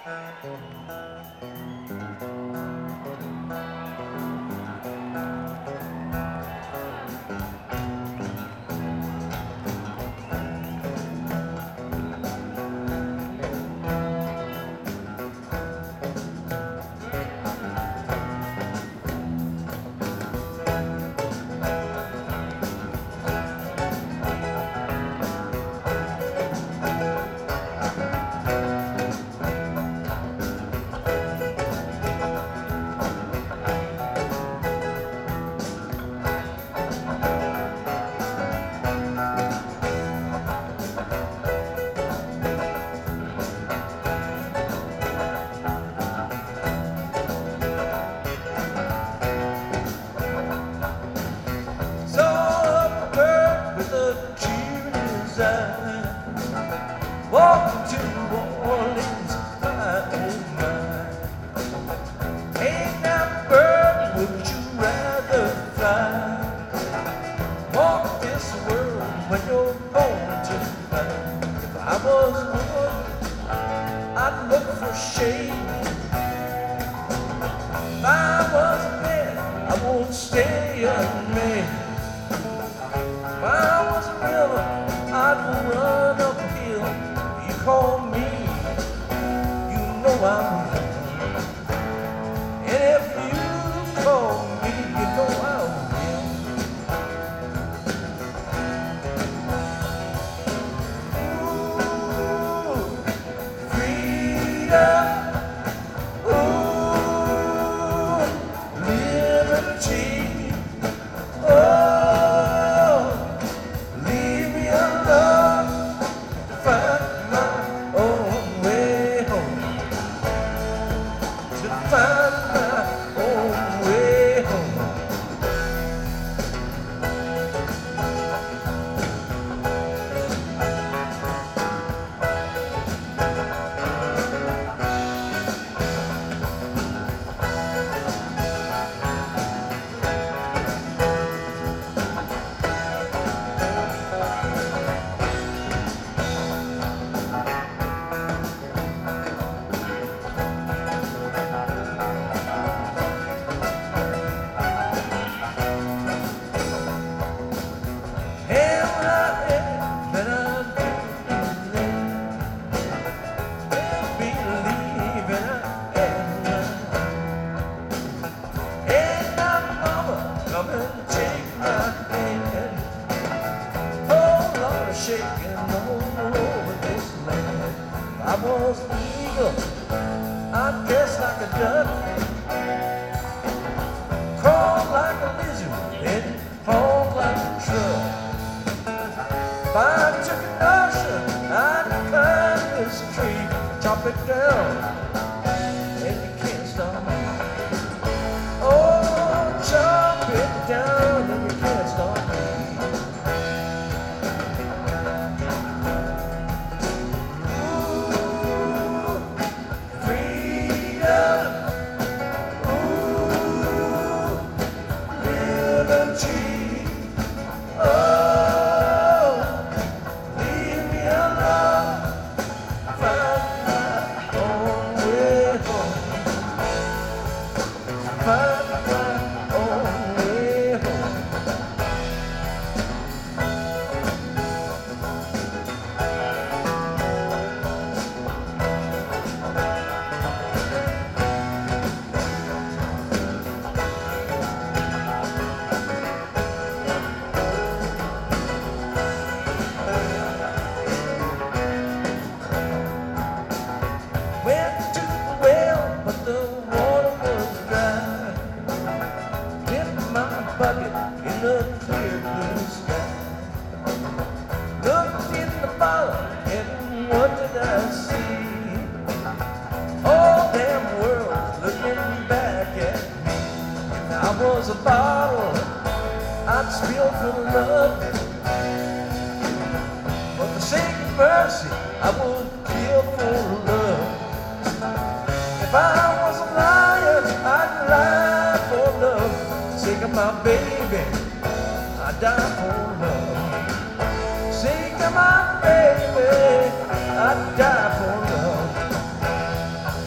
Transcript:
Walking to New Orleans, my oh my. Ain't that bird, would you rather fly? Walk this world when you're born to fly. If I was one, I'd look for shade. If I was a man, I won't stay unmade. If I was a river, I'd run uphill. You call me, you know I'm real. And if you call me, you know I'm real. Ooh, freedom. Ooh, liberty. Oh, leave me alone. Find my own way home. To find my own way home. Come and take my hand. Oh, Lord, shaking all over this land. I was an eagle, I dressed like a duck, crawled like a lizard, and hauled like a truck. If I took a notion, I'd climb this tree, chop it down, and you can't stop me. Oh, chop it down and you can't stop me. Ooh, freedom. Ooh, liberty. Oh, leave me alone. Find my own way home. Find my own way home. Went to the well, but the water was dry. Dipped my bucket in the clear blue sky. Looked in the bottle, and what did I see? All damn world looking back at me. If I was a bottle, I'd spill for love. For the sake of mercy, I would kill for love. If I was a liar, I'd lie for love. Sake of my baby, I'd die for love. Sake of my baby, I'd die for love.